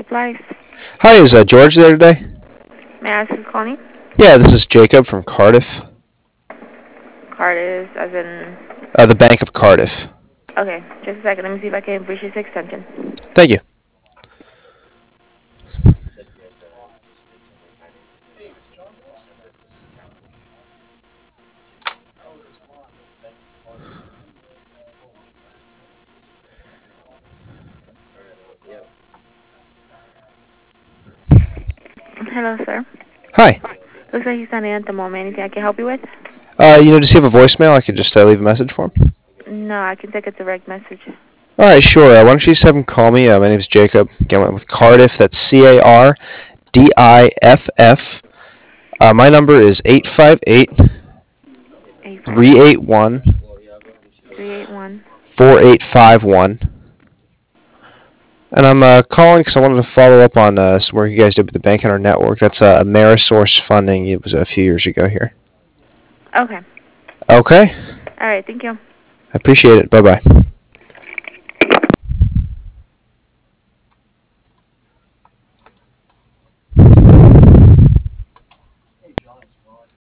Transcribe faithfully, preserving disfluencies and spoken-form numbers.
supplies. Hi, is uh, George there today? May I ask who's calling? Yeah, this is Jacob from Cardiff. Card is as in... Uh, the Bank of Cardiff. Okay, just a second. Let me see if I can reach his extension. Thank you. Hello, sir. Hi. Looks like he's not in at the moment. Anything I can help you with? Uh, you know, does he have a voicemail? I could just uh, leave a message for him. No, I can take a direct message. All right, sure. Uh, why don't you just have him call me? Uh, my name's Jacob. Again, I'm with Cardiff. That's C A R D I F F. Uh, my number is eight five eight, three eight one, three eight one. four eight five one. And I'm uh, calling because I wanted to follow up on uh, some work you guys did with the Bank on our network. That's uh, Amerisource funding. It was a few years ago here. Okay. Okay. All right, thank you. I appreciate it. Bye-bye.